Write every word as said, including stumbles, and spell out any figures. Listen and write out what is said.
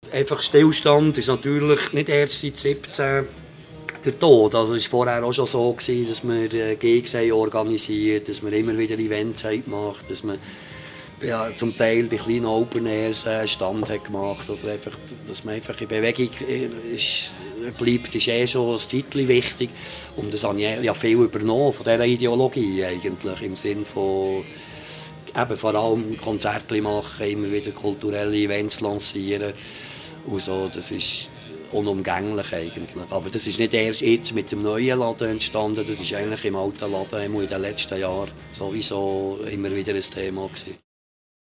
Einfach Stillstand ist natürlich nicht erst seit siebzehn der Tod. Also es war vorher auch schon so, gewesen, dass wir Gigs organisiert haben, dass wir immer wieder Events haben gemacht, dass man ja, zum Teil bei kleinen Open Airs einen Stand hat gemacht oder einfach, dass man einfach in Bewegung ist, bleibt, ist eh schon ein Zeitchen wichtig. Und das habe ich ja viel übernommen von dieser Ideologie eigentlich, im Sinne von eben vor allem Konzerte machen, immer wieder kulturelle Events lancieren und so. Das ist unumgänglich eigentlich. Aber das ist nicht erst jetzt mit dem neuen Laden entstanden, das ist eigentlich im alten Laden in den letzten Jahren sowieso immer wieder ein Thema gewesen.